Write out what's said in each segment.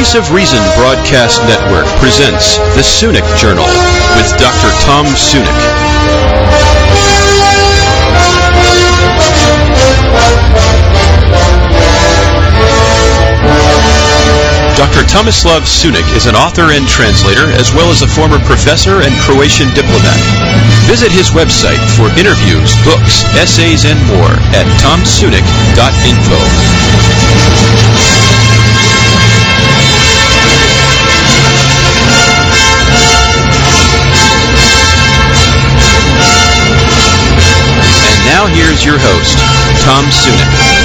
Voice of Reason Broadcast Network presents the Sunik Journal with Dr. Tom Sunik. Dr. Tomislav Sunik is an author and translator, as well as a former professor and Croatian diplomat. Visit his website for interviews, books, essays, and more at tomsunik.info. And now here's your host, Tom Sunik.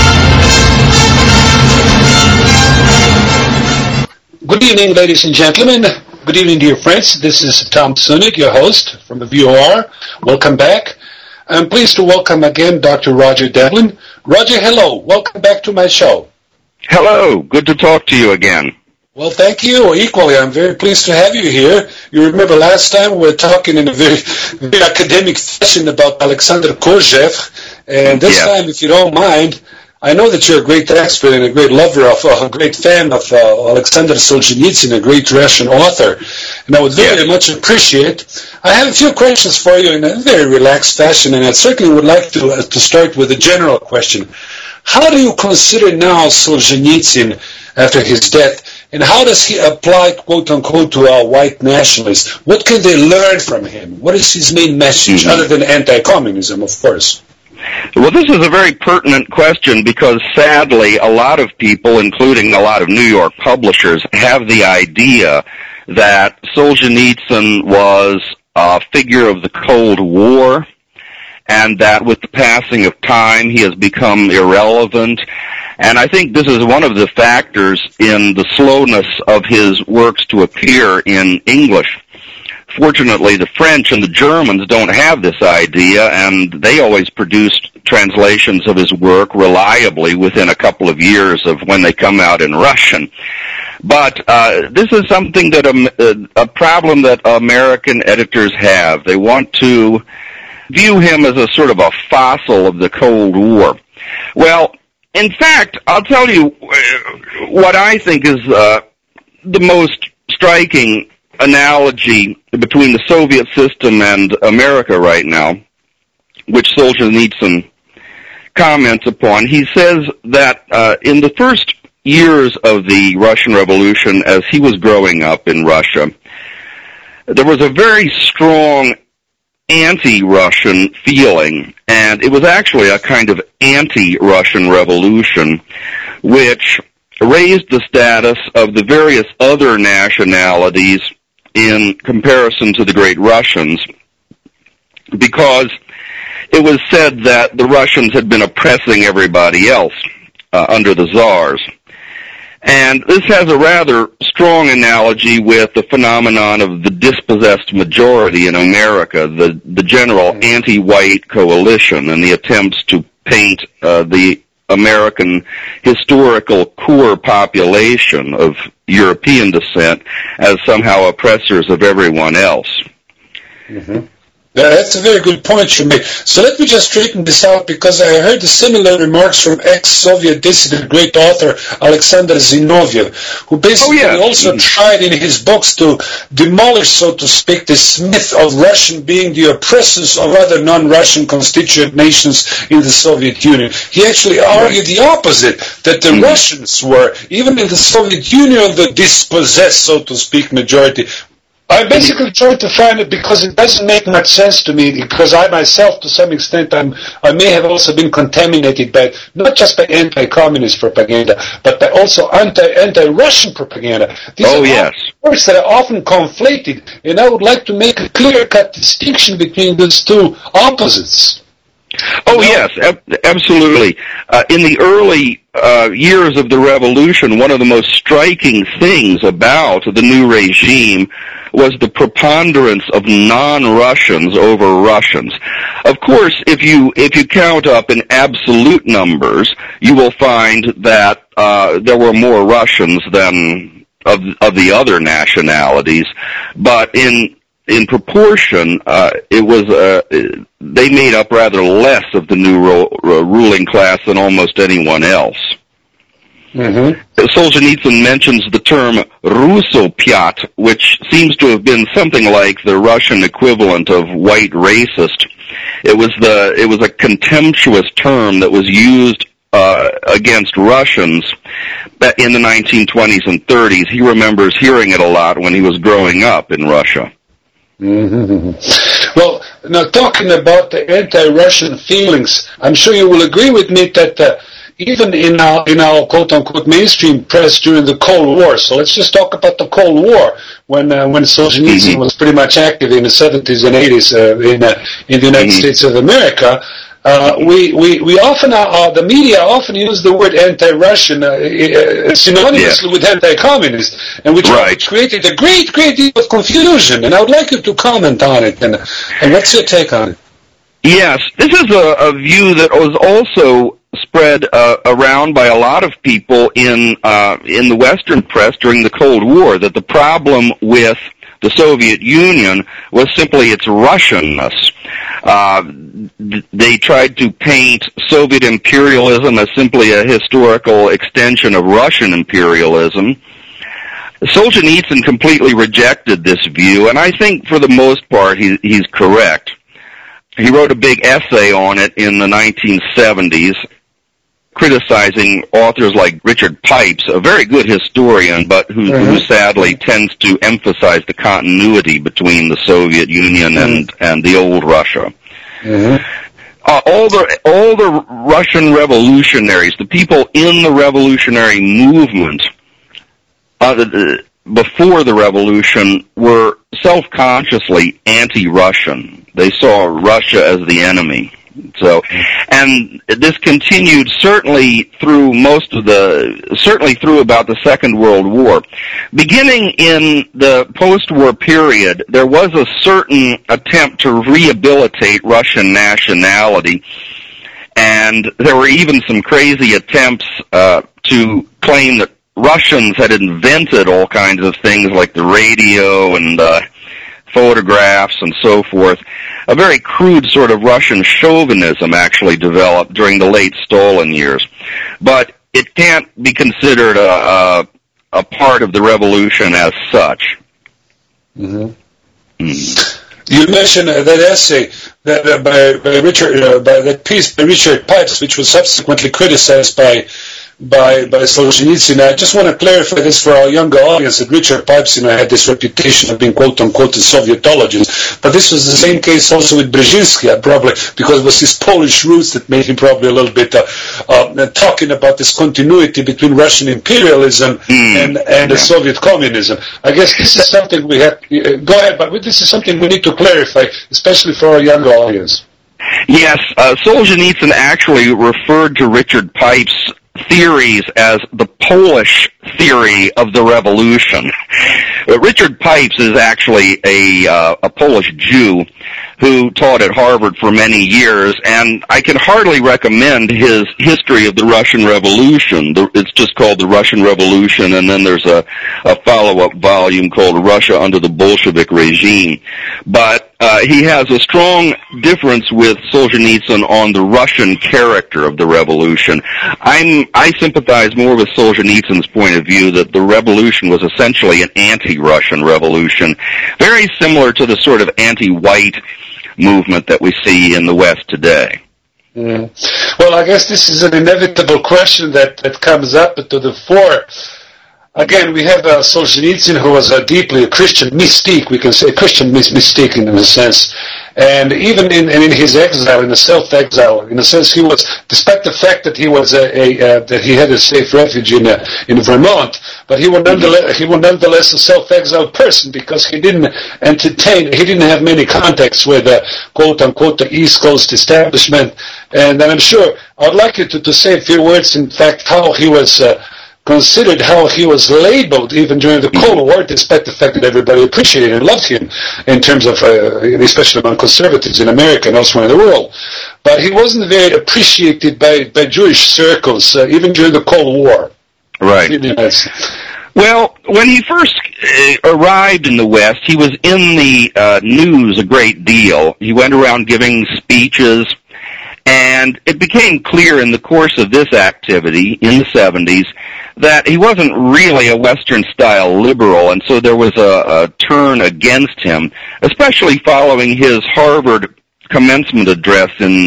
Good evening, ladies and gentlemen. Good evening, dear friends. This is Tom Sunik, your host from the VOR. Welcome back. I'm pleased to welcome again Dr. Roger Devlin. Roger, hello. Welcome back to my show. Hello. Good to talk to you again. Well, thank you. Equally, I'm very pleased to have you here. You remember last time we were talking in a very academic fashion about Alexander Korzhev, and this time, if you don't mind, I know that you're a great expert and a great lover of, a great fan of Alexander Solzhenitsyn, a great Russian author, and I would very much appreciate. I have a few questions for you in a very relaxed fashion, and I certainly would like to start with a general question. How do you consider now Solzhenitsyn after his death, and how does he apply, quote-unquote, to our white nationalists? What can they learn from him? What is his main message, other than anti-communism, of course? Well, this is a very pertinent question because, sadly, a lot of people, including a lot of New York publishers, have the idea that Solzhenitsyn was a figure of the Cold War and that with the passing of time he has become irrelevant. And I think this is one of the factors in the slowness of his works to appear in English. Fortunately, the French and the Germans don't have this idea, and they always produced translations of his work reliably within a couple of years of when they come out in Russian. But this is something that a problem that American editors have. They want to view him as a sort of a fossil of the Cold War. Well, in fact, I'll tell you what I think is the most striking analogy between the Soviet system and America right now, which Solzhenitsyn comments upon. He says that in the first years of the Russian Revolution, as he was growing up in Russia, there was a very strong anti-Russian feeling, and it was actually a kind of anti-Russian revolution, which raised the status of the various other nationalities in comparison to the great Russians, because it was said that the Russians had been oppressing everybody else under the czars. And this has a rather strong analogy with the phenomenon of the dispossessed majority in America, the general anti-white coalition, and the attempts to paint the American historical core population of European descent as somehow oppressors of everyone else. Mm-hmm. That's a very good point you made. So let me just straighten this out, because I heard the similar remarks from ex-Soviet dissident, great author Alexander Zinoviev, who basically also tried in his books to demolish, so to speak, this myth of Russian being the oppressors of other non-Russian constituent nations in the Soviet Union. He actually argued the opposite, that the Russians were, even in the Soviet Union, the dispossessed, so to speak, majority. I basically tried to find it because it doesn't make much sense to me, because I myself, to some extent, I may have also been contaminated by, not just by anti-communist propaganda, but by also anti-Russian propaganda. These are words that are often conflated, and I would like to make a clear-cut distinction between those two opposites. Oh, yes, absolutely. In the early years of the revolution, one of the most striking things about the new regime was the preponderance of non-Russians over Russians. Of course, if you count up in absolute numbers, you will find that there were more Russians than of the other nationalities, but in proportion, they made up rather less of the new ruling class than almost anyone else. Solzhenitsyn mentions the term Russopyat, which seems to have been something like the Russian equivalent of white racist. It was a contemptuous term that was used against Russians in the 1920s and 30s. He remembers hearing it a lot when he was growing up in Russia. Well, now talking about the anti-Russian feelings, I'm sure you will agree with me that even in our quote-unquote mainstream press during the Cold War, so let's just talk about the Cold War, when Solzhenitsyn was pretty much active in the 70s and 80s in the United States of America, we often, the media often use the word anti-Russian synonymously with anti-communist, and which created a great deal of confusion, and I would like you to comment on it, and what's your take on it? Yes, this is a view that was also spread around by a lot of people in the Western press during the Cold War, that the problem with the Soviet Union was simply its Russianness. They tried to paint Soviet imperialism as simply a historical extension of Russian imperialism. Solzhenitsyn completely rejected this view, and I think for the most part he's correct. He wrote a big essay on it in the 1970s, criticizing authors like Richard Pipes, a very good historian, but who sadly tends to emphasize the continuity between the Soviet Union and the old Russia. All the Russian revolutionaries, the people in the revolutionary movement before the revolution, were self-consciously anti-Russian. They saw Russia as the enemy. So, and this continued certainly through about the Second World War. Beginning in the post-war period, there was a certain attempt to rehabilitate Russian nationality, and there were even some crazy attempts to claim that Russians had invented all kinds of things like the radio and photographs and so forth. A very crude sort of Russian chauvinism actually developed during the late Stalin years. But it can't be considered a part of the revolution as such. You mentioned that essay by that piece by Richard Pipes, which was subsequently criticized by Solzhenitsyn. I just want to clarify this for our younger audience, that Richard Pipes, had this reputation of being quote-unquote a Sovietologist, but this was the same case also with Brzezinski, probably because it was his Polish roots that made him probably a little bit talking about this continuity between Russian imperialism and the Soviet communism. I guess this is something we have, go ahead, but this is something we need to clarify, especially for our younger audience. Yes, Solzhenitsyn actually referred to Richard Pipes' theories as the Polish theory of the revolution. Richard Pipes is actually a Polish Jew who taught at Harvard for many years, and I can hardly recommend his History of the Russian Revolution. It's just called The Russian Revolution, and then there's a follow-up volume called Russia Under the Bolshevik Regime. But he has a strong difference with Solzhenitsyn on the Russian character of the revolution. I sympathize more with Solzhenitsyn's point of view that the revolution was essentially an anti-Russian revolution, very similar to the sort of anti-white movement that we see in the West today. Well, I guess this is an inevitable question that comes up to the fore. Again, we have Solzhenitsyn, who was deeply a Christian mystique, we can say Christian mystique in a sense. And even in his exile, in a self-exile, in a sense, he was, despite the fact that he was that he had a safe refuge in Vermont, but he was nonetheless a self-exiled person, because he didn't have many contacts with quote-unquote the East Coast establishment. And I'm sure, I would like you to say a few words, in fact, how he was considered, how he was labeled even during the Cold War, despite the fact that everybody appreciated and loved him in terms of, especially among conservatives in America and elsewhere in the world. But he wasn't very appreciated by Jewish circles, even during the Cold War. Right. Well, when he first arrived in the West, he was in the news a great deal. He went around giving speeches, And it became clear in the course of this activity in the 70s that he wasn't really a Western-style liberal, and so there was a turn against him, especially following his Harvard commencement address in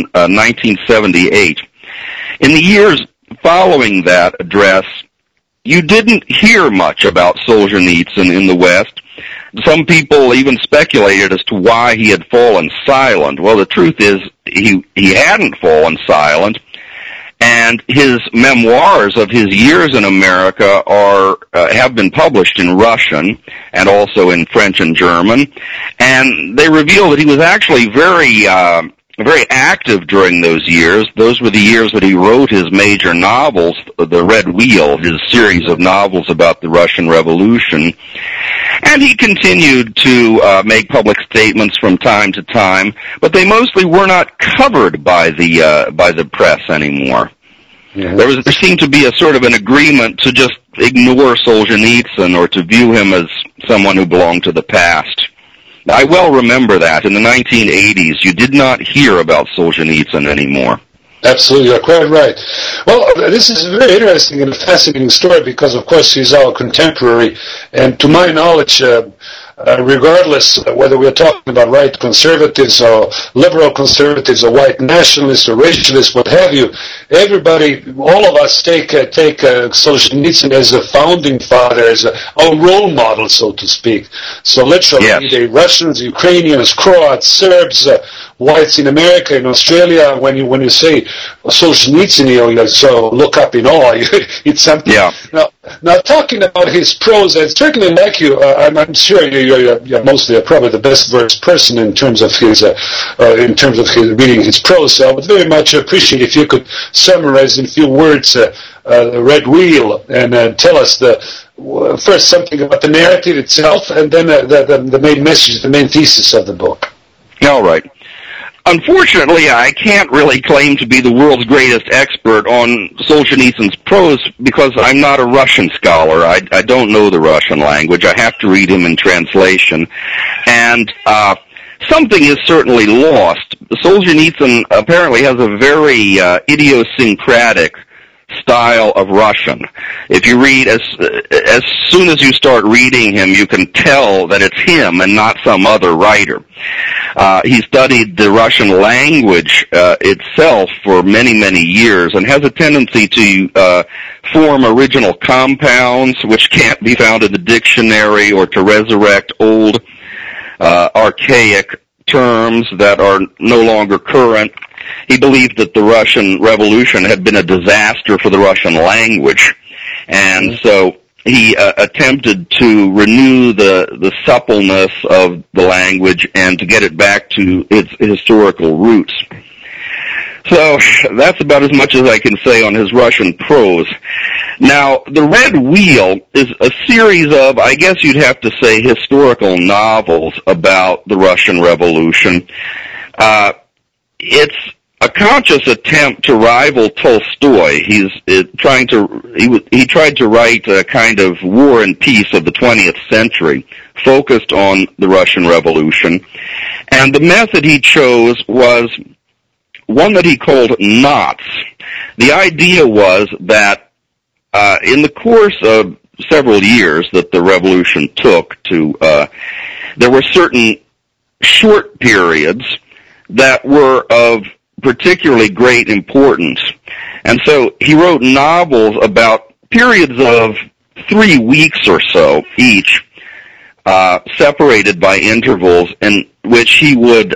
1978. In the years following that address, you didn't hear much about Solzhenitsyn in the West. Some people even speculated as to why he had fallen silent. Well, the truth is he hadn't fallen silent, and his memoirs of his years in America have been published in Russian and also in French and German, and they reveal that he was actually very active during those years. Those were the years that he wrote his major novels, The Red Wheel, his series of novels about the Russian Revolution. And he continued to make public statements from time to time, but they mostly were not covered by the press anymore. Yeah. There seemed to be a sort of an agreement to just ignore Solzhenitsyn or to view him as someone who belonged to the past. I well remember that. In the 1980s, you did not hear about Solzhenitsyn anymore. Absolutely, you're quite right. Well, this is a very interesting and fascinating story because, of course, he's our contemporary, and to my knowledge, regardless whether we're talking about right conservatives or liberal conservatives or white nationalists or racialists, what have you, everybody, all of us take Solzhenitsyn as a founding father, as our role model, so to speak. So literally, yes. The Russians, Ukrainians, Croats, Serbs, whites in America, in Australia, when you say Solzhenitsyn, you so look up in awe. It's something. Yeah. Now talking about his prose, I certainly like you. I'm sure you're mostly probably the best versed person in terms of his reading his prose. So I would very much appreciate if you could summarize in a few words the Red Wheel and tell us first something about the narrative itself, and then the main message, the main thesis of the book. All right. Unfortunately, I can't really claim to be the world's greatest expert on Solzhenitsyn's prose because I'm not a Russian scholar. I don't know the Russian language. I have to read him in translation. And something is certainly lost. Solzhenitsyn apparently has a very idiosyncratic style of Russian. If you read, as soon as you start reading him, you can tell that it's him and not some other writer. He studied the Russian language itself for many, many years and has a tendency to form original compounds which can't be found in the dictionary, or to resurrect old archaic terms that are no longer current. He believed that the Russian Revolution had been a disaster for the Russian language, and so he attempted to renew the suppleness of the language and to get it back to its historical roots. So that's about as much as I can say on his Russian prose. Now, The Red Wheel is a series of, I guess you'd have to say, historical novels about the Russian Revolution. It's a conscious attempt to rival Tolstoy. He tried to write a kind of War and Peace of the 20th century, focused on the Russian Revolution. And the method he chose was one that he called knots. The idea was that in the course of several years that the revolution took there were certain short periods that were of particularly great importance. And so he wrote novels about periods of 3 weeks or so each, separated by intervals, in which he would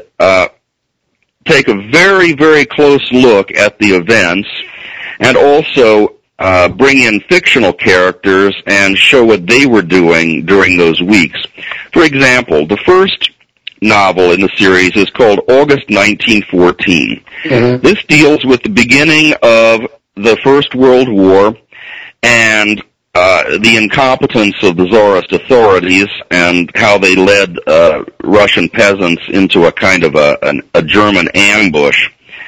take a very, very close look at the events and also bring in fictional characters and show what they were doing during those weeks. For example, the first novel in the series is called August 1914. Mm-hmm. This deals with the beginning of the First World War and the incompetence of the Tsarist authorities and how they led Russian peasants into a kind of a German ambush.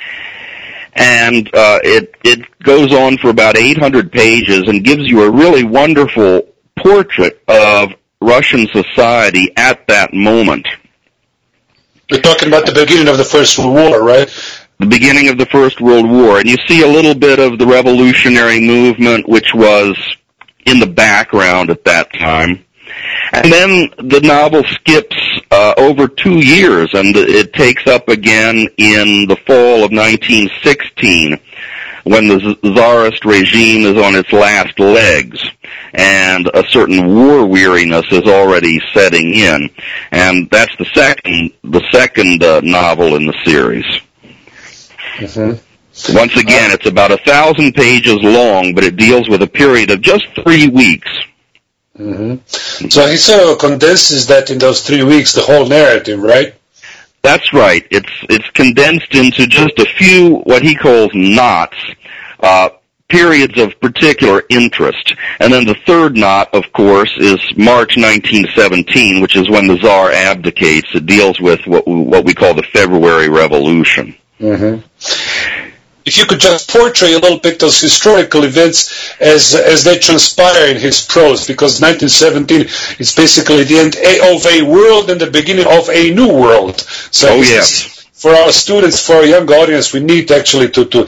And it goes on for about 800 pages and gives you a really wonderful portrait of Russian society at that moment. We're talking about the beginning of the First World War, right? the beginning of the First World War, and you see a little bit of the revolutionary movement, which was in the background at that time. And then the novel skips over 2 years, and it takes up again in the fall of 1916, when the Tsarist regime is on its last legs, and a certain war weariness is already setting in. And that's the second novel in the series. Mm-hmm. Once again, it's about 1,000 pages long, but it deals with a period of just 3 weeks. Mm-hmm. So he sort of condenses that in those 3 weeks, the whole narrative, right? That's right. It's condensed into just a few, what he calls knots, periods of particular interest. And then the third knot, of course, is March 1917, which is when the Tsar abdicates. It deals with what we call the February Revolution. Mm-hmm. If you could just portray a little bit those historical events as they transpire in his prose, because 1917 is basically the end of a world and the beginning of a new world. So for our students, for our young audience, we need actually to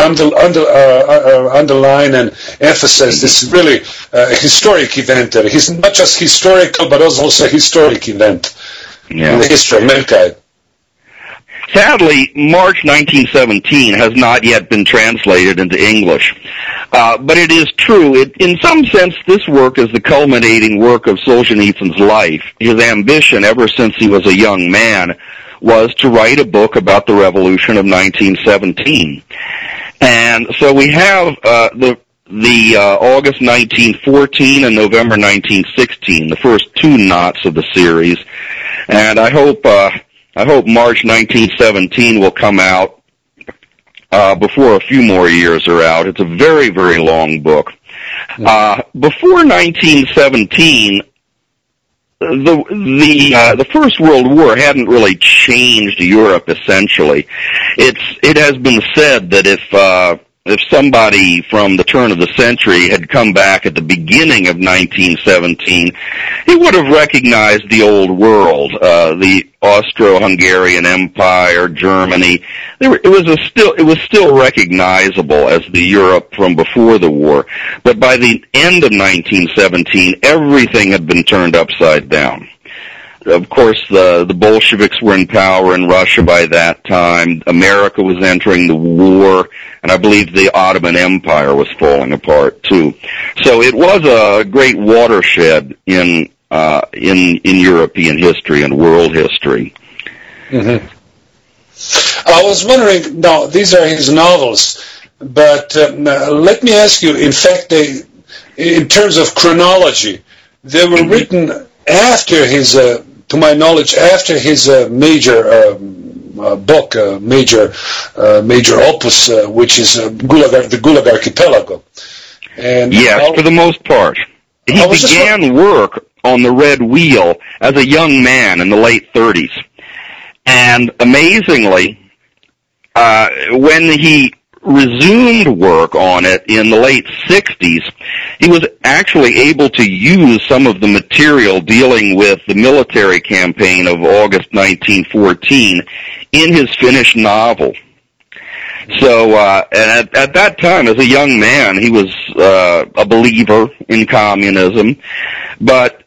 underline and emphasize this really historic event. He's not just historical, but also a historic event in the history of mankind. Sadly, March 1917 has not yet been translated into English. But it is true. In some sense, this work is the culminating work of Solzhenitsyn's life. His ambition, ever since he was a young man, was to write a book about the revolution of 1917. And so we have the August 1914 and November 1916, the first 2 knots of the series. And I hope March 1917 will come out before a few more years are out. It's a very, very long book. Before 1917, the First World War hadn't really changed Europe essentially. It has been said that if somebody from the turn of the century had come back at the beginning of 1917, he would have recognized the old world, the Austro-Hungarian Empire, Germany. It was still recognizable as the Europe from before the war. But by the end of 1917, everything had been turned upside down. Of course, the Bolsheviks were in power in Russia by that time. America was entering the war, and I believe the Ottoman Empire was falling apart too. So it was a great watershed in European history and world history. Mm-hmm. I was wondering. Now, these are his novels, but let me ask you. In fact, in terms of chronology, they were written after his. To my knowledge, after his major book, major opus, which is the Gulag Archipelago. And yes, for the most part. He began work on the Red Wheel as a young man in the late 30s. And amazingly, when he resumed work on it in the late 60s, he was actually able to use some of the material dealing with the military campaign of August 1914 in his finished novel. So, and at that time, as a young man, he was a believer in communism, but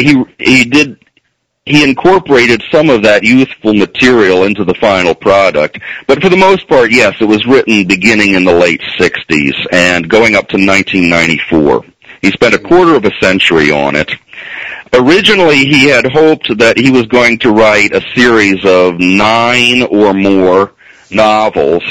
he incorporated some of that youthful material into the final product. But for the most part, yes, it was written beginning in the late 60s and going up to 1994. He spent a quarter of a century on it. Originally, he had hoped that he was going to write a series of 9 or more novels.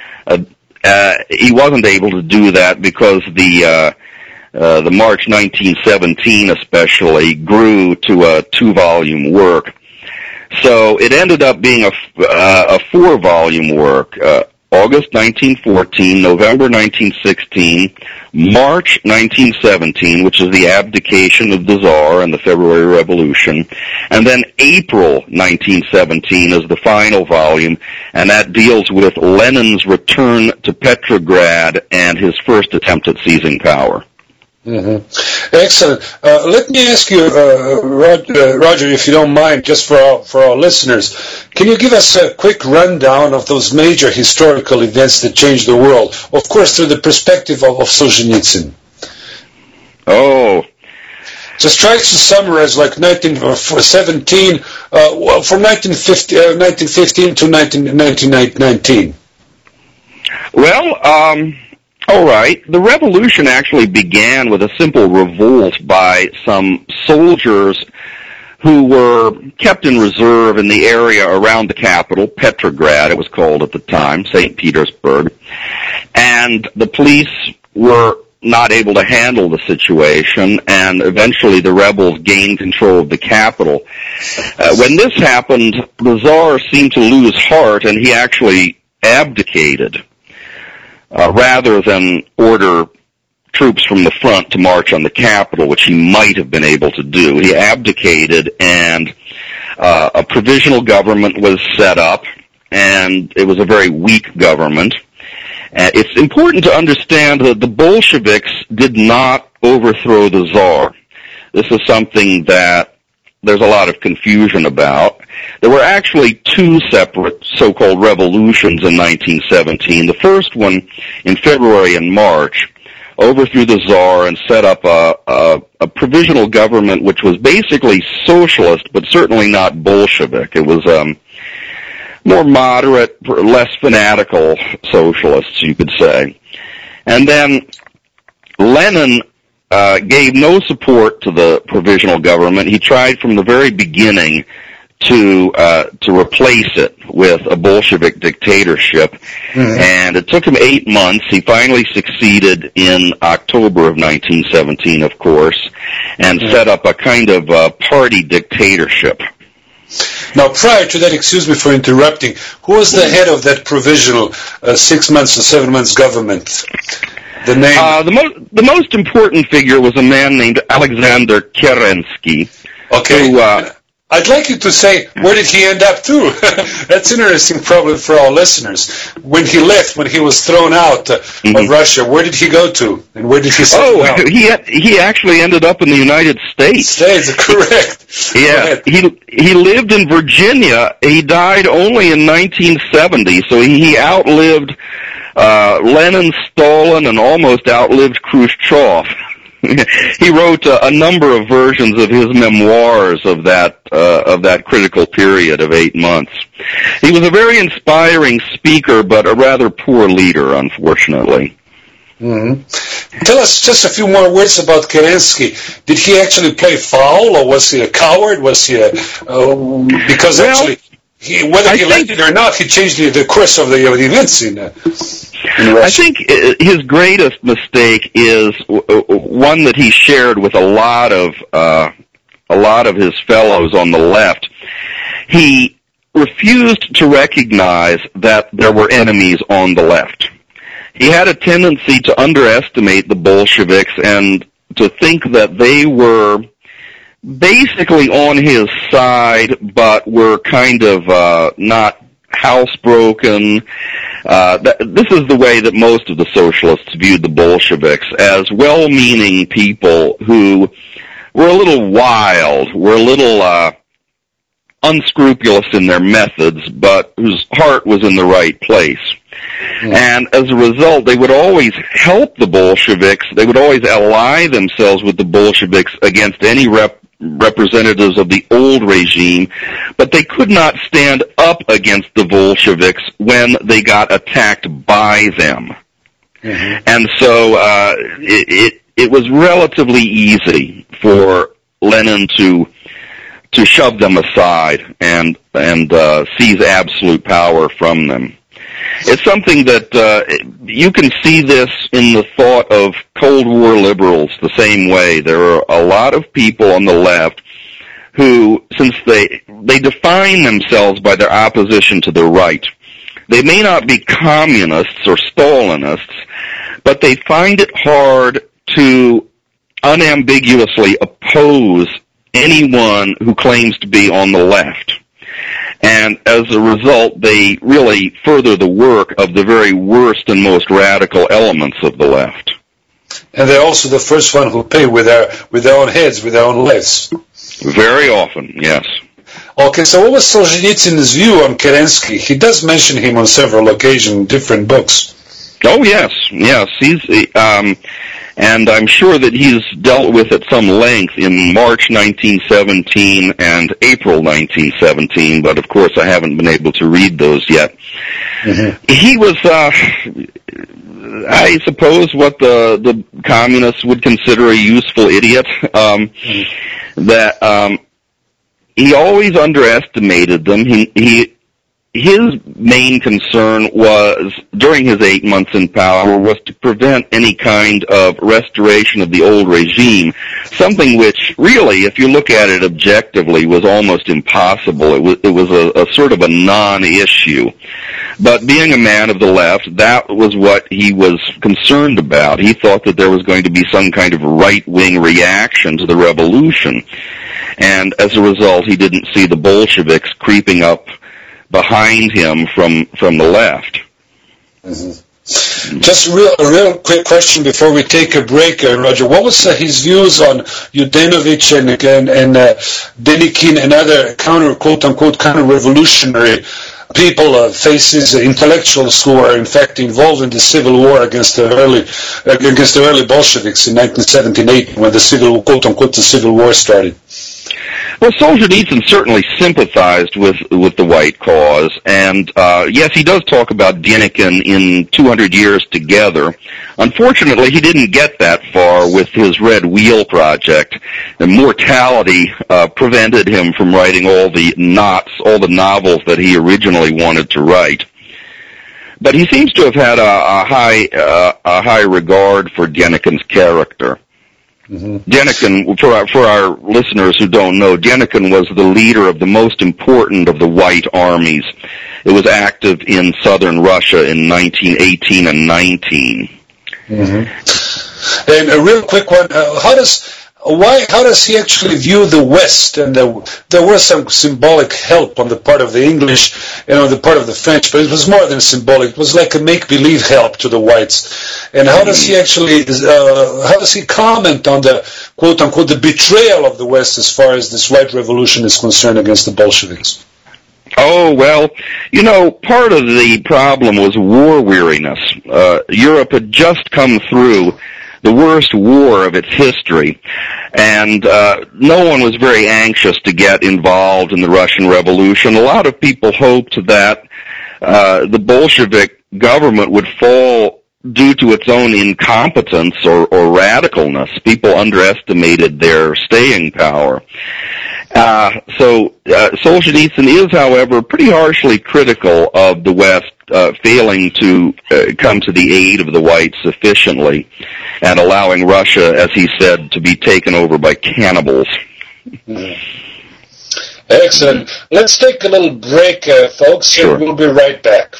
He wasn't able to do that because the March 1917 especially grew to a 2-volume work. So it ended up being a 4-volume work, August 1914, November 1916, March 1917, which is the abdication of the Tsar and the February Revolution, and then April 1917 is the final volume, and that deals with Lenin's return to Petrograd and his first attempt at seizing power. Mm-hmm. Excellent. Let me ask you, Roger, if you don't mind, just for our listeners, can you give us a quick rundown of those major historical events that changed the world? Of course, through the perspective of Solzhenitsyn. Oh. Just try to summarize, like 1917, from 1915 to 1919. Well, all right. The revolution actually began with a simple revolt by some soldiers who were kept in reserve in the area around the capital, Petrograd, it was called at the time, St. Petersburg. And the police were not able to handle the situation, and eventually the rebels gained control of the capital. When this happened, the Tsar seemed to lose heart, and he actually abdicated. Rather than order troops from the front to march on the capital, which he might have been able to do. He abdicated, and a provisional government was set up, and it was a very weak government. It's important to understand that the Bolsheviks did not overthrow the Tsar. This is something that there's a lot of confusion about. There were actually two separate so-called revolutions in 1917. The first one, in February and March, overthrew the Tsar and set up a provisional government which was basically socialist, but certainly not Bolshevik. It was more moderate, less fanatical socialists, you could say. And then Lenin gave no support to the provisional government. He tried from the very beginning to replace it with a Bolshevik dictatorship, and it took him 8 months. He finally succeeded in October of 1917, of course, and set up a kind of party dictatorship. Now, prior to that, excuse me for interrupting, who was the head of that provisional 6 months or 7 months government? The name? The most important figure was a man named Alexander Kerensky. Okay. Who, I'd like you to say, where did he end up too? That's an interesting problem for our listeners. When he left, when he was thrown out of Russia, where did he go to? And where did he settle down? He actually ended up in the United States. Correct. Yeah, he lived in Virginia. He died only in 1970, so he outlived Lenin, Stalin, and almost outlived Khrushchev. He wrote a number of versions of his memoirs of that critical period of 8 months. He was a very inspiring speaker, but a rather poor leader, unfortunately. Mm-hmm. Tell us just a few more words about Kerensky. Did he actually play foul, or was he a coward? Was he whether he liked it or not, he changed the course of the events in Russia. I think his greatest mistake is one that he shared with a lot of his fellows on the left. He refused to recognize that there were enemies on the left. He had a tendency to underestimate the Bolsheviks and to think that they were basically on his side, but were kind of not housebroken. This is the way that most of the socialists viewed the Bolsheviks, as well-meaning people who were a little wild, were a little unscrupulous in their methods, but whose heart was in the right place. And as a result, they would always help the Bolsheviks. They would always ally themselves with the Bolsheviks against any representatives of the old regime, but they could not stand up against the Bolsheviks when they got attacked by them. And so it was relatively easy for Lenin to shove them aside and seize absolute power from them. It's something that you can see this in the thought of Cold War liberals the same way. There are a lot of people on the left who, since they define themselves by their opposition to the right, they may not be communists or Stalinists, but they find it hard to unambiguously oppose anyone who claims to be on the left. And as a result, they really further the work of the very worst and most radical elements of the left. And they're also the first one who pay with their own heads, with their own lives. Very often, yes. Okay, so what was Solzhenitsyn's view on Kerensky? He does mention him on several occasions in different books. Oh, yes. He's, and I'm sure that he's dealt with at some length in March 1917 and April 1917, but of course I haven't been able to read those yet. Mm-hmm. He was, I suppose, what the communists would consider a useful idiot. That he always underestimated them. His main concern was, during his 8 months in power, was to prevent any kind of restoration of the old regime, something which really, if you look at it objectively, was almost impossible. It was a sort of a non-issue. But being a man of the left, that was what he was concerned about. He thought that there was going to be some kind of right-wing reaction to the revolution. And as a result, he didn't see the Bolsheviks creeping up behind him from the left. Mm-hmm. Just a real quick question before we take a break, Roger. What was his views on Yudenovich and Denikin and other quote-unquote counter-revolutionary people, faces, intellectuals who are in fact involved in the civil war against the early Bolsheviks in 1917-18 when the quote-unquote the civil war started? Well, Solzhenitsyn certainly sympathized with the white cause, and yes, he does talk about Denikin in 200 Years Together. Unfortunately, he didn't get that far with his Red Wheel project. The mortality prevented him from writing all the novels that he originally wanted to write. But he seems to have had a high regard for Denikin's character. Mm-hmm. Denikin, for our listeners who don't know, Denikin was the leader of the most important of the white armies. It was active in southern Russia in 1918 and 19. Mm-hmm. And a real quick one, how does he actually view the West? And there was some symbolic help on the part of the English and on the part of the French, but it was more than symbolic. It was like a make-believe help to the whites. And how does he actually, how does he comment on the quote-unquote the betrayal of the West as far as this white revolution is concerned against the Bolsheviks? Oh, well, part of the problem was war weariness. Europe had just come through the worst war of its history, and no one was very anxious to get involved in the Russian Revolution. A lot of people hoped that the Bolshevik government would fall due to its own incompetence or radicalness. People underestimated their staying power. So Solzhenitsyn is, however, pretty harshly critical of the West failing to come to the aid of the whites sufficiently and allowing Russia, as he said, to be taken over by cannibals. Excellent. Let's take a little break, folks, Sure. and we'll be right back.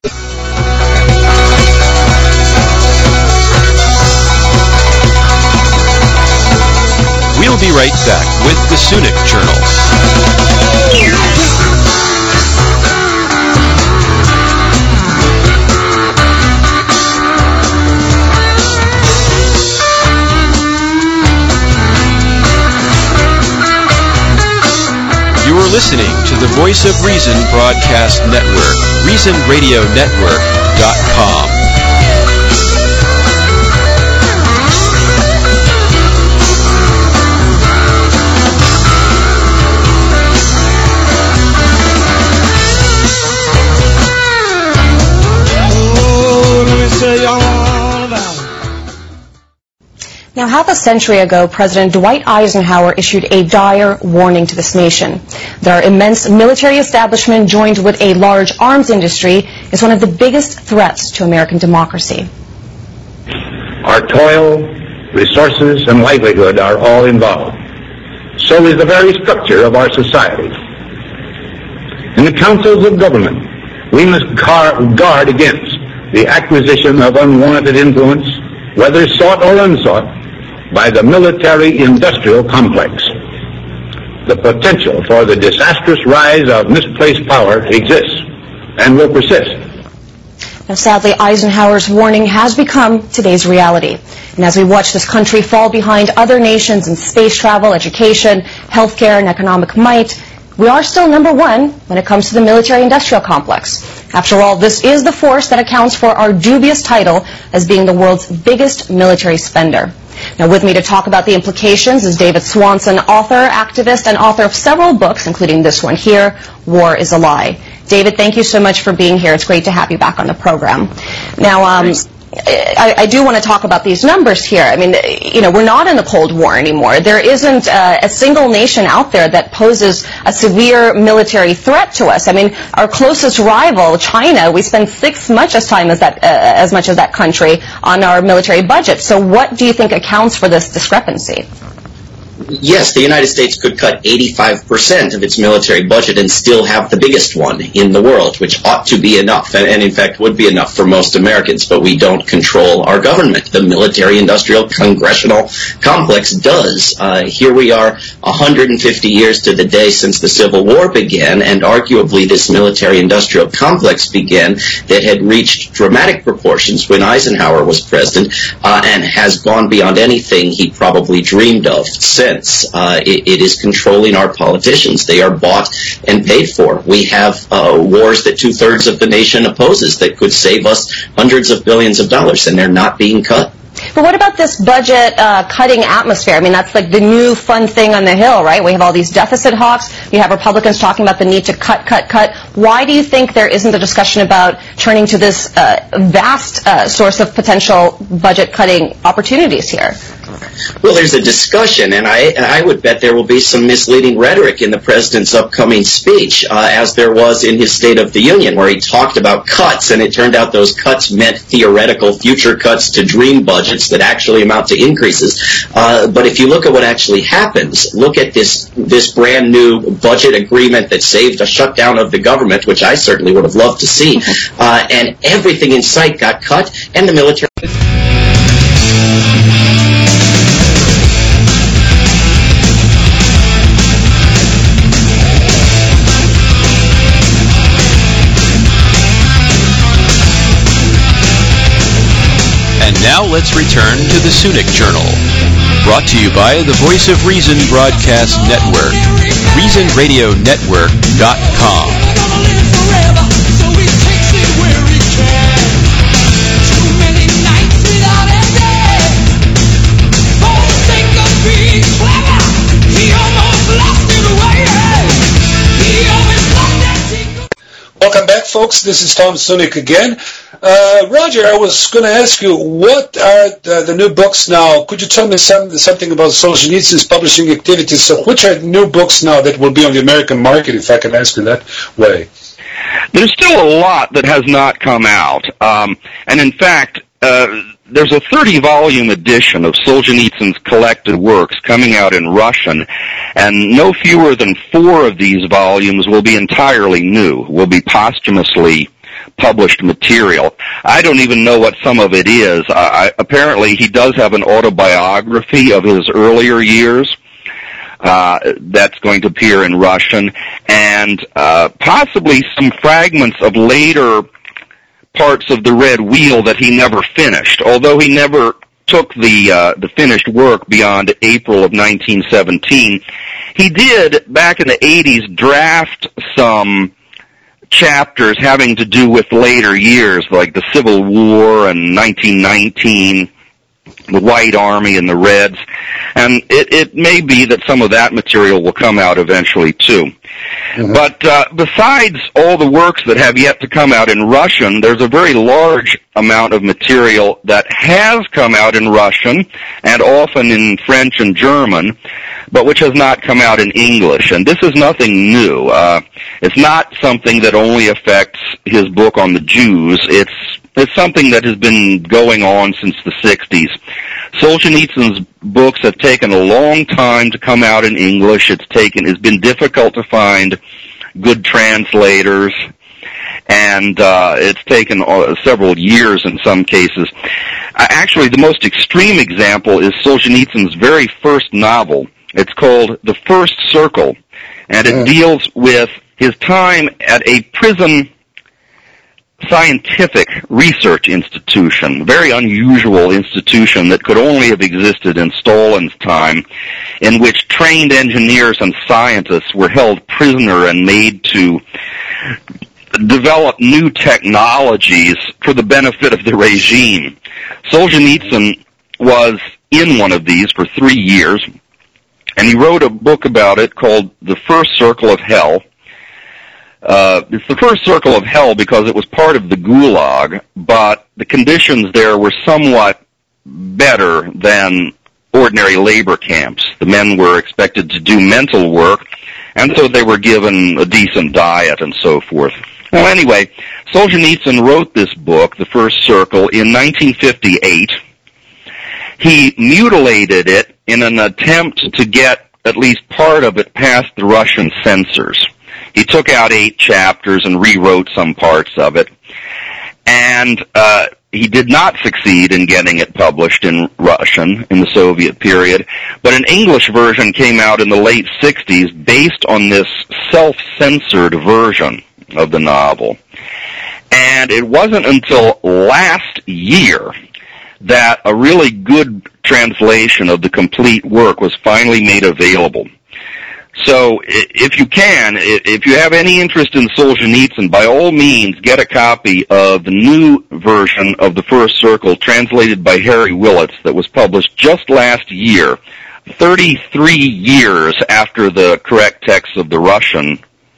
We'll be right back with the Sunik Journal. You are listening to the Voice of Reason Broadcast Network, ReasonRadioNetwork.com. Now, half a century ago, President Dwight Eisenhower issued a dire warning to this nation. Their immense military establishment, joined with a large arms industry, is one of the biggest threats to American democracy. Our toil, resources, and livelihood are all involved. So is the very structure of our society. In the councils of government, we must guard against the acquisition of unwanted influence, whether sought or unsought, by the military-industrial complex. The potential for the disastrous rise of misplaced power exists and will persist. Now, sadly, Eisenhower's warning has become today's reality. And as we watch this country fall behind other nations in space travel, education, healthcare, and economic might, we are still number one when it comes to the military-industrial complex. After all, this is the force that accounts for our dubious title as being the world's biggest military spender. Now, with me to talk about the implications is David Swanson, author, activist, and author of several books, including this one here, War is a Lie. David, thank you so much for being here. It's great to have you back on the program. Now, I do want to talk about these numbers here. I mean, we're not in the Cold War anymore. There isn't a single nation out there that poses a severe military threat to us. I mean, our closest rival, China, we spend as much as that country on our military budget. So what do you think accounts for this discrepancy? Yes, the United States could cut 85% of its military budget and still have the biggest one in the world, which ought to be enough, and in fact would be enough for most Americans, but we don't control our government. The military-industrial congressional complex does. Here we are 150 years to the day since the Civil War began, and arguably this military-industrial complex began that had reached dramatic proportions when Eisenhower was president, and has gone beyond anything he probably dreamed of since. It is controlling our politicians. They are bought and paid for. We have wars that 2/3 of the nation opposes that could save us hundreds of billions of dollars, and they're not being cut. But what about this budget cutting atmosphere? I mean, that's like the new fun thing on the Hill, right? We have all these deficit hawks. You have Republicans talking about the need to cut. Why do you think there isn't a discussion about turning to this vast source of potential budget cutting opportunities here? Well, there's a discussion, and I would bet there will be some misleading rhetoric in the president's upcoming speech, as there was in his State of the Union, where he talked about cuts, and it turned out those cuts meant theoretical future cuts to dream budgets that actually amount to increases. But if you look at what actually happens, look at this brand new budget agreement that saved a shutdown of the government, which I certainly would have loved to see, and everything in sight got cut, and the military... And now let's return to the Sunik Journal. Brought to you by the Voice of Reason Broadcast Network. ReasonRadioNetwork.com. Welcome back, folks. This is Tom Sunik again. Roger, I was going to ask you, what are the new books now? Could you tell me something about Solzhenitsyn's publishing activities? So which are new books now that will be on the American market, if I can ask you that way? There's still a lot that has not come out. And in fact, there's a 30-volume edition of Solzhenitsyn's collected works coming out in Russian, and no fewer than 4 of these volumes will be entirely new, will be posthumously published material. I don't even know what some of it is. Apparently, he does have an autobiography of his earlier years that's going to appear in Russian, and possibly some fragments of later parts of the Red Wheel that he never finished, although he never took the finished work beyond April of 1917. He did, back in the 80s, draft some chapters having to do with later years, like the Civil War and 1919, the White Army and the Reds, and it may be that some of that material will come out eventually too. Mm-hmm. But besides all the works that have yet to come out in Russian, there's a very large amount of material that has come out in Russian and often in French and German, but which has not come out in English. And this is nothing new. It's not something that only affects his book on the Jews. It's something that has been going on since the 60s. Solzhenitsyn's books have taken a long time to come out in English. It's been difficult to find good translators, and it's taken several years in some cases. Actually, the most extreme example is Solzhenitsyn's very first novel. It's called The First Circle, and it deals with his time at a prison scientific research institution, a very unusual institution that could only have existed in Stalin's time, in which trained engineers and scientists were held prisoner and made to develop new technologies for the benefit of the regime. Solzhenitsyn was in one of these for 3 years, and he wrote a book about it called The First Circle of Hell. It's the first circle of hell because it was part of the Gulag, but the conditions there were somewhat better than ordinary labor camps. The men were expected to do mental work, and so they were given a decent diet and so forth. Well, anyway, Solzhenitsyn wrote this book, The First Circle, in 1958. He mutilated it in an attempt to get at least part of it past the Russian censors. He took out 8 chapters and rewrote some parts of it, and he did not succeed in getting it published in Russian in the Soviet period, but an English version came out in the late 60s based on this self-censored version of the novel. And it wasn't until last year that a really good translation of the complete work was finally made available. So if you have any interest in Solzhenitsyn, by all means get a copy of the new version of The First Circle translated by Harry Willits that was published just last year, 33 years after the correct text of the Russian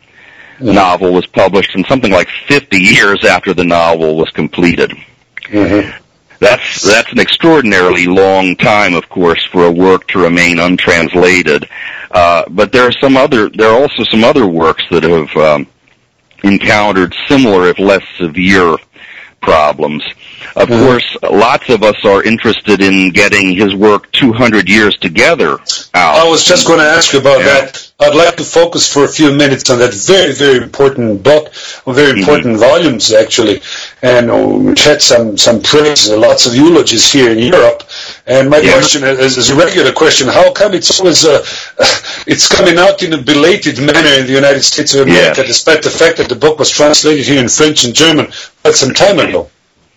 novel was published and something like 50 years after the novel was completed. Mm-hmm. That's an extraordinarily long time, of course, for a work to remain untranslated. But there are also some other works that have encountered similar, if less severe, problems. Of course, lots of us are interested in getting his work 200 Years Together out. I was just going to ask you about that. I'd like to focus for a few minutes on that very, very important book, or very important volumes, actually, and which had some praise, lots of eulogies here in Europe. And my question is a regular question: how come it's always it's coming out in a belated manner in the United States of America, despite the fact that the book was translated here in French and German quite some time ago?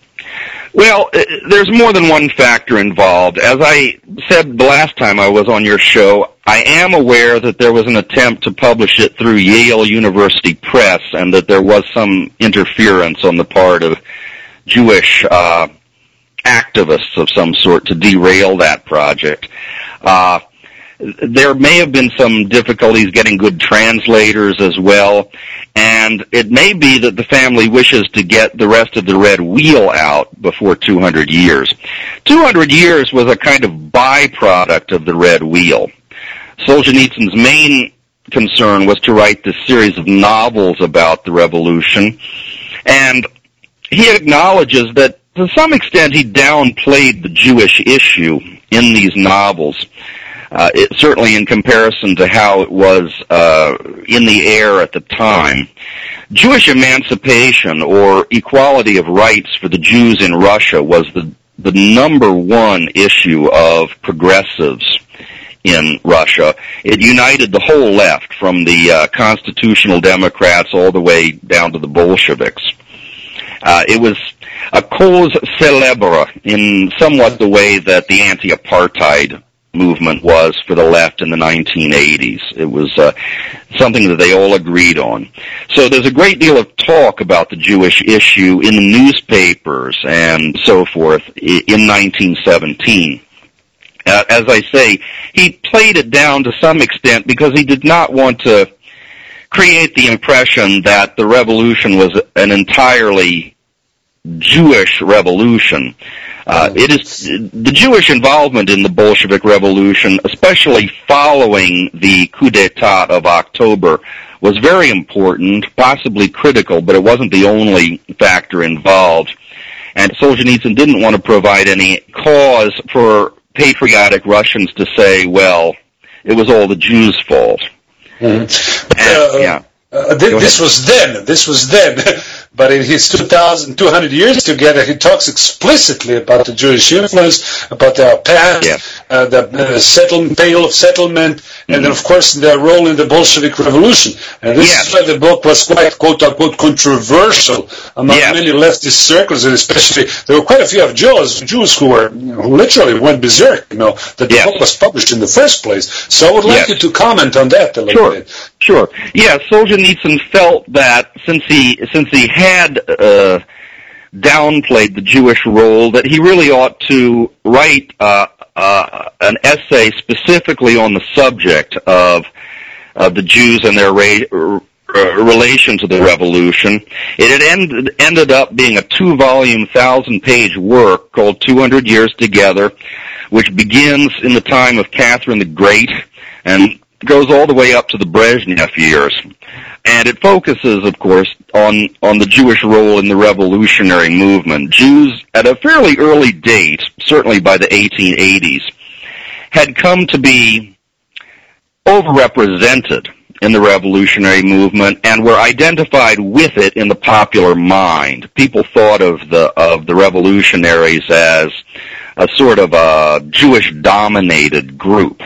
Well, there's more than one factor involved. As I said the last time I was on your show, I am aware that there was an attempt to publish it through Yale University Press and that there was some interference on the part of Jewish activists of some sort to derail that project. There may have been some difficulties getting good translators as well, and it may be that the family wishes to get the rest of the Red Wheel out before 200 Years. 200 Years was a kind of byproduct of the Red Wheel. Solzhenitsyn's main concern was to write this series of novels about the revolution, and he acknowledges that to some extent he downplayed the Jewish issue in these novels. Certainly in comparison to how it was in the air at the time. Jewish emancipation, or equality of rights for the Jews in Russia, was the number one issue of progressives in Russia. It united the whole left, from the constitutional Democrats all the way down to the Bolsheviks. It was a cause célèbre in somewhat the way that the anti-apartheid movement was for the left in the 1980s. It was something that they all agreed on. So there's a great deal of talk about the Jewish issue in the newspapers and so forth in 1917. As I say, he played it down to some extent because he did not want to create the impression that the revolution was an entirely Jewish revolution. The Jewish involvement in the Bolshevik Revolution, especially following the coup d'etat of October, was very important, possibly critical, but it wasn't the only factor involved. And Solzhenitsyn didn't want to provide any cause for patriotic Russians to say, well, it was all the Jews' fault. Mm-hmm. This was then, but in his 200 Years Together, he talks explicitly about the Jewish influence, about their past, Pale of Settlement, and then, of course, their role in the Bolshevik Revolution. And this is why the book was quite, quote-unquote, controversial among many leftist circles, and especially there were quite a few of Jews who literally went berserk, that the book was published in the first place. So I would like you to comment on that a little bit. Sure. Yeah, Solzhenitsyn felt that since he had downplayed the Jewish role, that he really ought to write an essay specifically on the subject of the Jews and their relation to the revolution. It had ended up being a 2-volume, 1,000-page work called 200 Years Together, which begins in the time of Catherine the Great and goes all the way up to the Brezhnev years. And it focuses, of course, on the Jewish role in the revolutionary movement. Jews, at a fairly early date, certainly by the 1880s, had come to be overrepresented in the revolutionary movement and were identified with it in the popular mind. People thought of the revolutionaries as a sort of a Jewish-dominated group.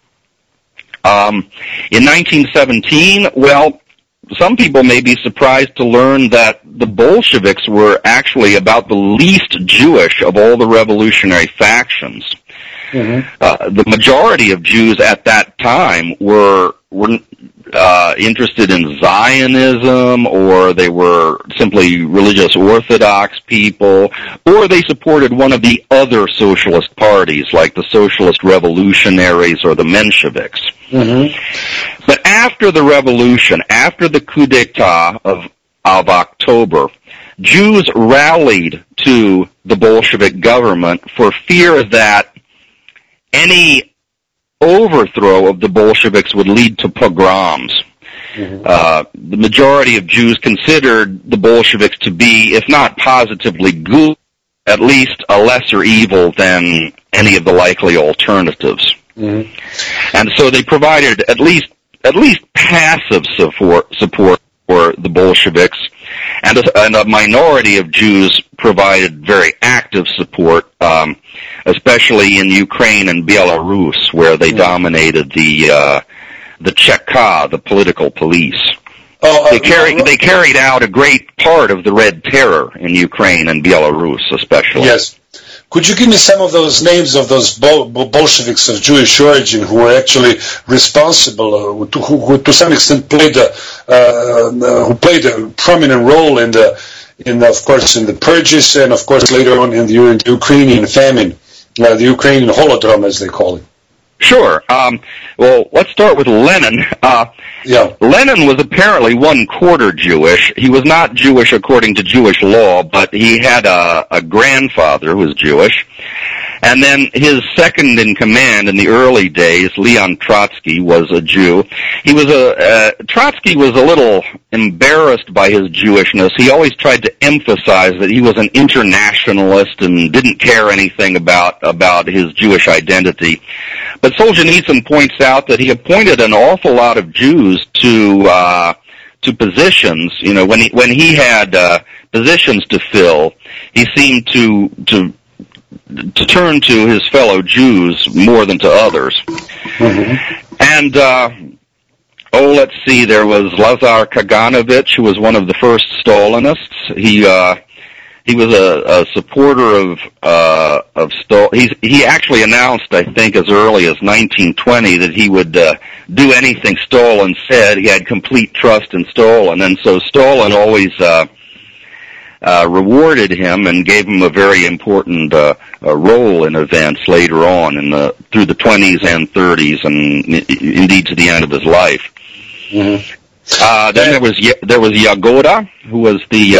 In 1917, some people may be surprised to learn that the Bolsheviks were actually about the least Jewish of all the revolutionary factions. The majority of Jews at that time were interested in Zionism, or they were simply religious Orthodox people, or they supported one of the other socialist parties, like the Socialist Revolutionaries or the Mensheviks. But after the revolution, after the coup d'etat of October, Jews rallied to the Bolshevik government for fear that any overthrow of the Bolsheviks would lead to pogroms. The majority of Jews considered the Bolsheviks to be, if not positively good, at least a lesser evil than any of the likely alternatives. And so they provided at least passive support for the Bolsheviks, and a minority of Jews provided very active support, especially in Ukraine and Belarus, where they dominated the Cheka, the political police. They carried out a great part of the Red Terror in Ukraine and Belarus, especially. Yes. Could you give me some of those names of those Bolsheviks of Jewish origin who were actually responsible, who to some extent played a prominent role in the purges, and of course later on in the Ukrainian famine, the Ukrainian Holodrom, as they call it? Sure. Well, let's start with Lenin. Lenin was apparently 1/4 Jewish. He was not Jewish according to Jewish law, but he had a grandfather who was Jewish. And then his second in command in the early days, Leon Trotsky, was a Jew. Trotsky was a little embarrassed by his Jewishness. He always tried to emphasize that he was an internationalist and didn't care anything about his Jewish identity. But Solzhenitsyn points out that he appointed an awful lot of Jews to positions. When he had positions to fill, he seemed to turn to his fellow Jews more than to others. And, let's see, there was Lazar Kaganovich, who was one of the first Stalinists. He was a supporter of Stalin. He actually announced, I think, as early as 1920 that he would do anything Stalin said. He had complete trust in Stalin, and so Stalin always rewarded him and gave him a very important role in events later on through the 20s and 30s, and indeed to the end of his life. Then there was Yagoda, who was the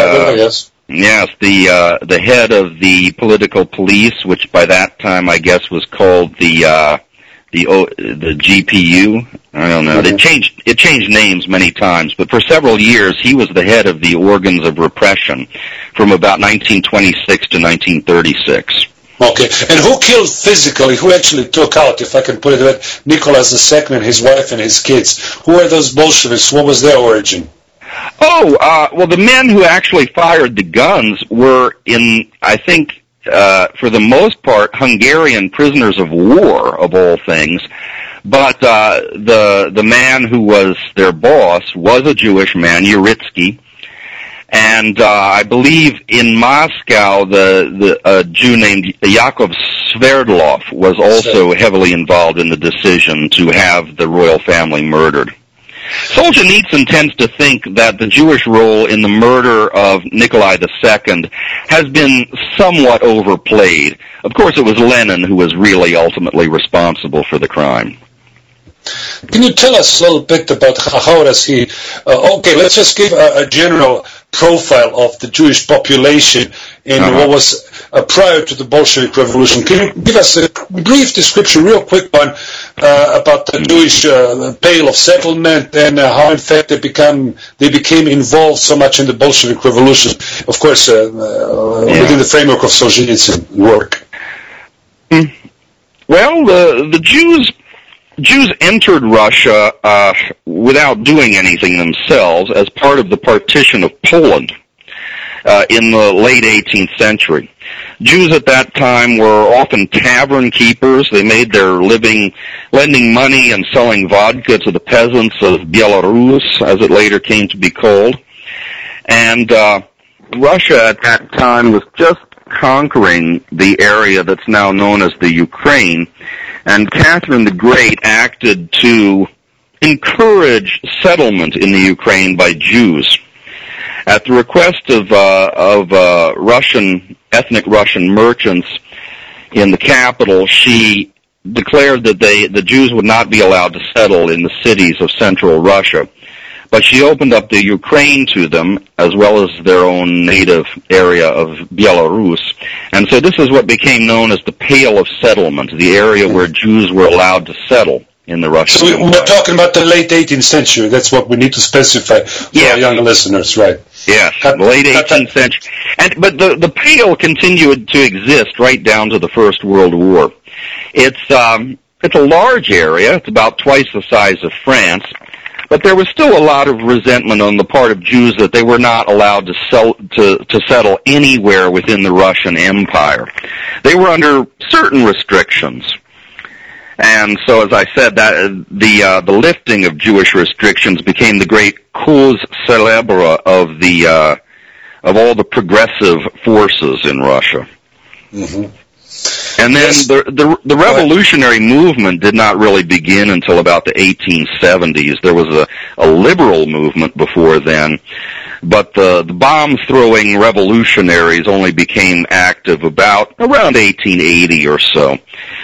the head of the political police, which by that time I guess was called the GPU. I don't know. It changed names many times, but for several years he was the head of the organs of repression from about 1926 to 1936. Okay. And who killed physically, who actually took out, if I can put it that way, Nicholas II and his wife and his kids? Who are those Bolsheviks? What was their origin? Well, the men who actually fired the guns were in, I think, for the most part, Hungarian prisoners of war, of all things. But the man who was their boss was a Jewish man, Uritsky. And I believe in Moscow, a Jew named Yakov Sverdlov was also heavily involved in the decision to have the royal family murdered. Solzhenitsyn tends to think that the Jewish role in the murder of Nikolai II has been somewhat overplayed. Of course, it was Lenin who was really ultimately responsible for the crime. Can you tell us a little bit about how does he... okay, let's just give a general profile of the Jewish population in what was prior to the Bolshevik Revolution. Can you give us a brief description, real quick one, about the Jewish Pale of Settlement and how, in fact, they became involved so much in the Bolshevik Revolution, of course, within the framework of Solzhenitsyn work? Well, the Jews entered Russia without doing anything themselves as part of the partition of Poland in the late 18th century. Jews at that time were often tavern keepers. They made their living lending money and selling vodka to the peasants of Belarus, as it later came to be called. And Russia at that time was just conquering the area that's now known as the Ukraine. And Catherine the Great acted to encourage settlement in the Ukraine by Jews. At the request of ethnic Russian merchants in the capital, she declared that the Jews would not be allowed to settle in the cities of central Russia. But she opened up the Ukraine to them, as well as their own native area of Belarus. And so this is what became known as the Pale of Settlement, the area where Jews were allowed to settle in the Russian Empire. We're talking about the late 18th century. That's what we need to specify for our younger listeners, right? Yes, late 18th century. But the Pale continued to exist right down to the First World War. It's a large area. It's about twice the size of France. But there was still a lot of resentment on the part of Jews that they were not allowed to settle anywhere within the Russian Empire. They were under certain restrictions. And so, as I said, that the lifting of Jewish restrictions became the great cause célèbre of all the progressive forces in Russia. Mm-hmm. And then the revolutionary movement did not really begin until about the 1870s. There was a liberal movement before then, but the bomb-throwing revolutionaries only became active around 1880 or so.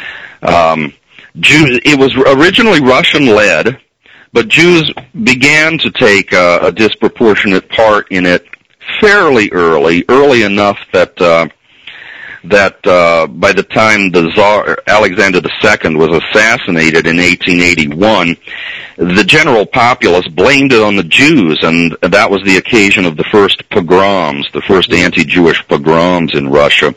It was originally Russian-led, but Jews began to take a disproportionate part in it fairly early enough that by the time the Tsar Alexander II was assassinated in 1881, the general populace blamed it on the Jews, and that was the occasion of the first pogroms, the first anti-Jewish pogroms in Russia.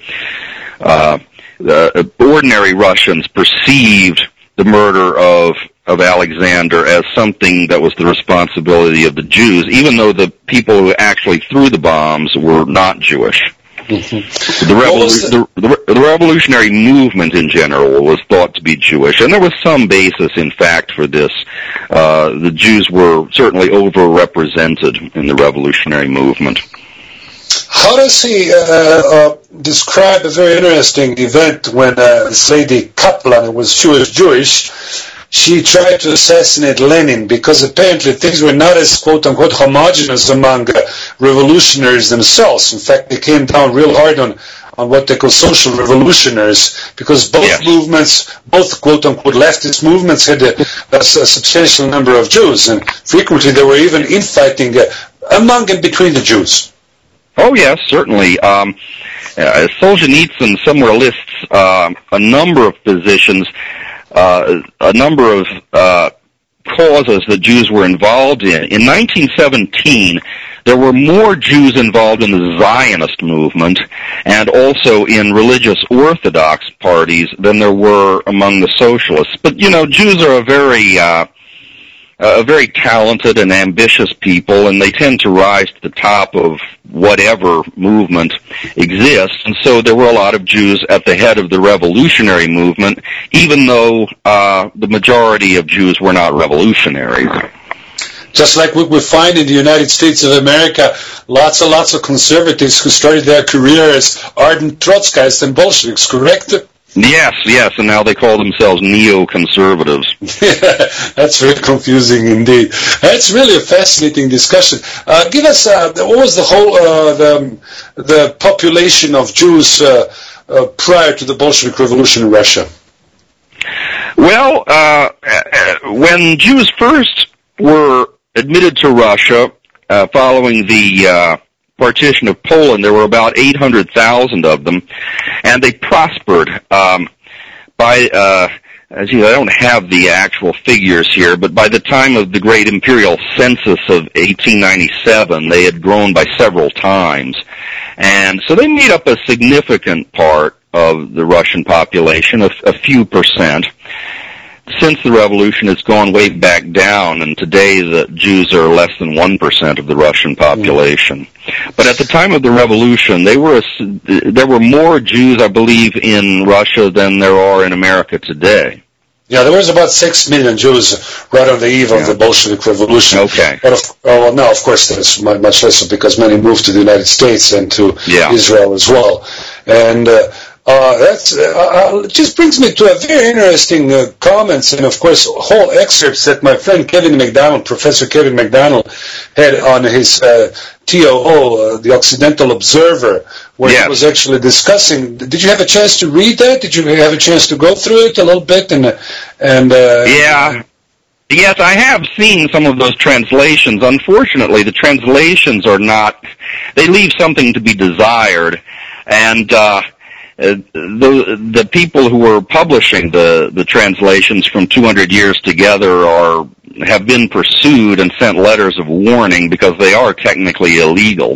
Ordinary Russians perceived the murder of Alexander as something that was the responsibility of the Jews, even though the people who actually threw the bombs were not Jewish. Mm-hmm. The revolutionary movement in general was thought to be Jewish, and there was some basis, in fact, for this. The Jews were certainly overrepresented in the revolutionary movement. How does he describe a very interesting event when this lady Kaplan, who was Jewish, she tried to assassinate Lenin because apparently things were not as quote-unquote homogeneous among revolutionaries themselves. In fact, they came down real hard on what they call social revolutionaries because both movements, both quote-unquote leftist movements had a substantial number of Jews, and frequently there were even infighting among and between the Jews. Oh, yes, certainly. Solzhenitsyn somewhere lists a number of positions, a number of causes that Jews were involved in. In 1917, there were more Jews involved in the Zionist movement and also in religious Orthodox parties than there were among the socialists. But, Jews are a very a very talented and ambitious people, and they tend to rise to the top of whatever movement exists. And so there were a lot of Jews at the head of the revolutionary movement, even though the majority of Jews were not revolutionaries. Just like what we find in the United States of America, lots and lots of conservatives who started their career as ardent Trotskyists and Bolsheviks, correct? Yes, and now they call themselves neoconservatives. Yeah, that's very confusing indeed. It's really a fascinating discussion. Give us, what was the whole, the population of Jews prior to the Bolshevik Revolution in Russia? Well, when Jews first were admitted to Russia, following the partition of Poland, there were about 800,000 of them, and they prospered. As you know, I don't have the actual figures here, but by the time of the Great Imperial Census of 1897, they had grown by several times. And so they made up a significant part of the Russian population, a few percent. Since the revolution, it's gone way back down, and today the Jews are less than 1% of the Russian population. But at the time of the revolution, there were more Jews, I believe, in Russia than there are in America today. Yeah, there was about 6 million Jews right on the eve of the Bolshevik Revolution. Okay. But now, of course, there's much less because many moved to the United States and to Israel as well. And that just brings me to a very interesting comments and, of course, whole excerpts that my friend Kevin McDonald, Professor Kevin McDonald, had on his TOO, the Occidental Observer, where he was actually discussing. Did you have a chance to read that? Did you have a chance to go through it a little bit? Yeah. Yes, I have seen some of those translations. Unfortunately, the translations are not, they leave something to be desired, and the people who are publishing the translations from 200 Years Together have been pursued and sent letters of warning because they are technically illegal.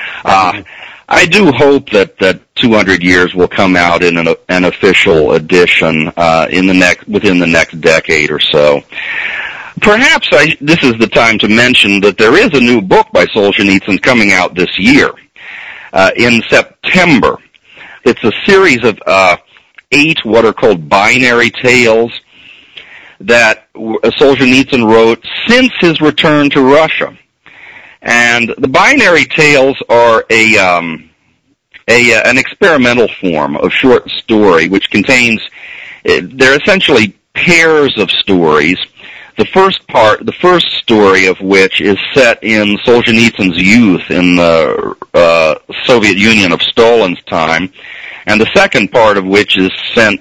I do hope that 200 Years will come out in an official edition within the next decade or so. Perhaps this is the time to mention that there is a new book by Solzhenitsyn coming out this year, in September. It's a series of 8 what are called binary tales that Solzhenitsyn wrote since his return to Russia. And the binary tales are an experimental form of short story which contains, they're essentially pairs of stories. The first story of which is set in Solzhenitsyn's youth in the Soviet Union of Stalin's time, and the second part of which is set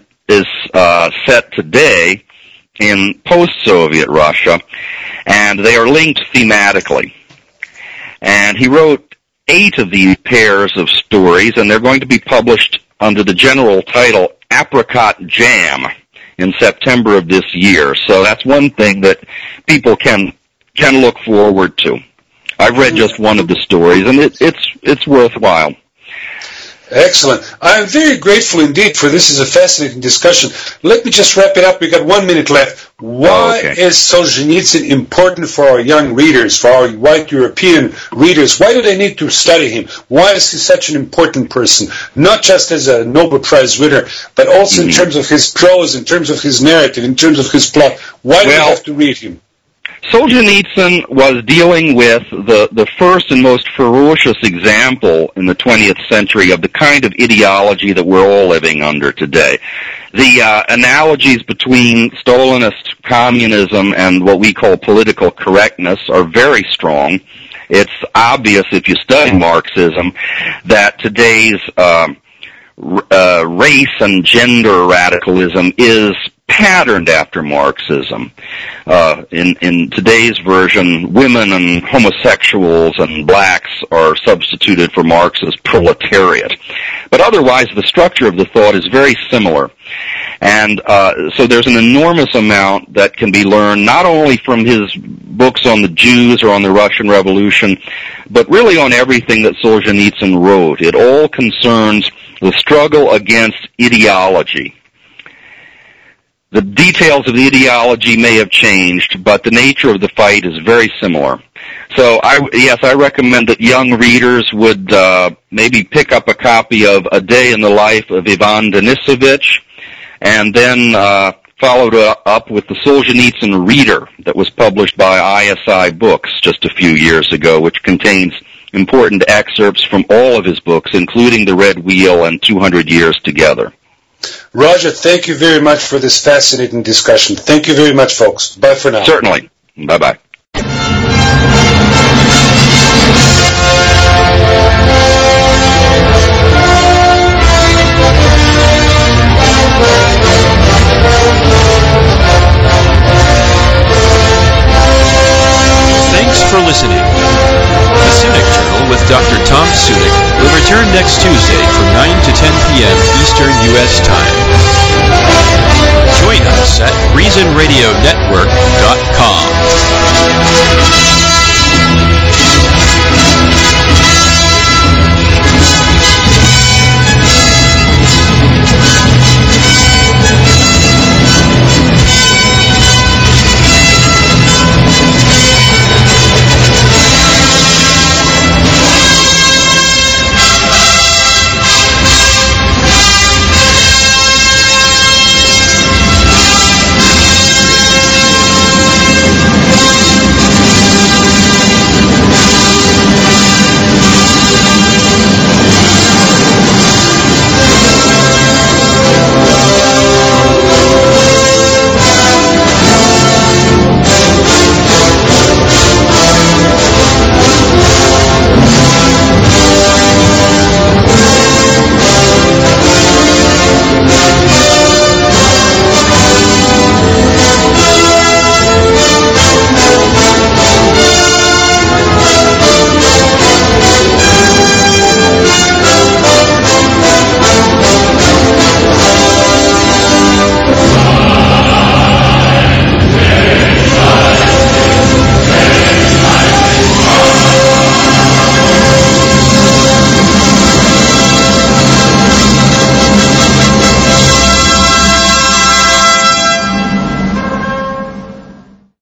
today in post-Soviet Russia, and they are linked thematically. And he wrote 8 of these pairs of stories, and they're going to be published under the general title Apricot Jam in September of this year. So that's one thing that people can look forward to. I've read just one of the stories, and it's worthwhile. Excellent. I'm very grateful indeed for this is a fascinating discussion. Let me just wrap it up. We've got 1 minute left. Why is Solzhenitsyn important for our young readers, for our white European readers? Why do they need to study him? Why is he such an important person? Not just as a Nobel Prize winner, but also in terms of his prose, in terms of his narrative, in terms of his plot. Why do we have to read him? Solzhenitsyn was dealing with the first and most ferocious example in the 20th century of the kind of ideology that we're all living under today. The analogies between Stalinist communism and what we call political correctness are very strong. It's obvious if you study Marxism that today's race and gender radicalism is patterned after Marxism. In today's version, women and homosexuals and blacks are substituted for Marx's proletariat. But otherwise, the structure of the thought is very similar. And so there's an enormous amount that can be learned not only from his books on the Jews or on the Russian Revolution, but really on everything that Solzhenitsyn wrote. It all concerns the struggle against ideology. The details of the ideology may have changed, but the nature of the fight is very similar. So, I recommend that young readers would maybe pick up a copy of A Day in the Life of Ivan Denisovich, and then followed up with the Solzhenitsyn Reader that was published by ISI Books just a few years ago, which contains important excerpts from all of his books, including The Red Wheel and 200 Years Together. Roger, thank you very much for this fascinating discussion. Thank you very much, folks. Bye for now. Certainly. Bye-bye. Thanks for listening. The Sunik Journal with Dr. Tom Sunik will return next Tuesday from 9 to 10 p.m. Eastern U.S. Time. Join us at ReasonRadioNetwork.com.